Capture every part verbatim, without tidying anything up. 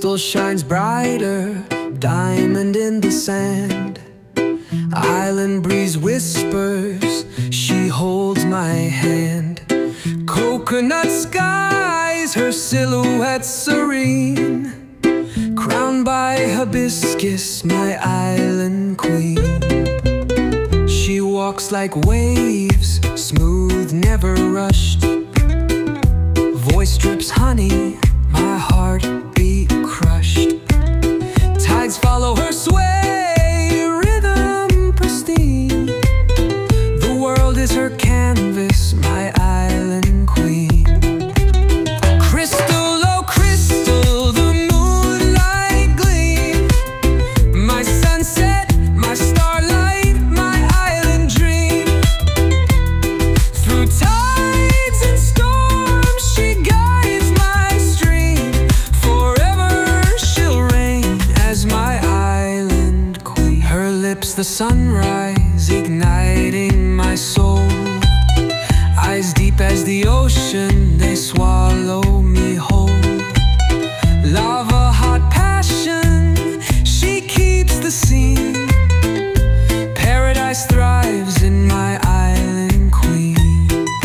Crystal shines brighter, diamond in the sand. Island breeze whispers, she holds my hand. Coconut skies, her silhouette serene, crowned by hibiscus, my island queen. She walks like waves, smooth, never rushed. Voice drips honey, my heart beat crushed. Tides follow her sway, rhythm pristine. The world is her canvas, my island queen. Crystal, oh crystal, the moonlight gleam. My sunset, my starlight, my island dream. Through tides and storms she guides my stream. Forever she'll reign as my island queen. Her lips the sunrise, igniting my soul. Eyes deep as the ocean, they swallow me whole. Lava hot passion, she keeps the scene. Paradise thrives in my island queen.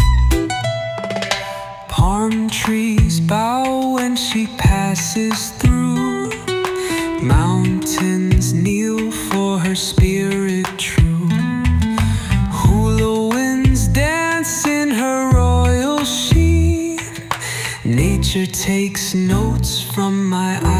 Palm trees bow when she passes through. Mountains kneel for her spirit true. Hula winds dance in her royal sheen. Nature takes notes from my eyes.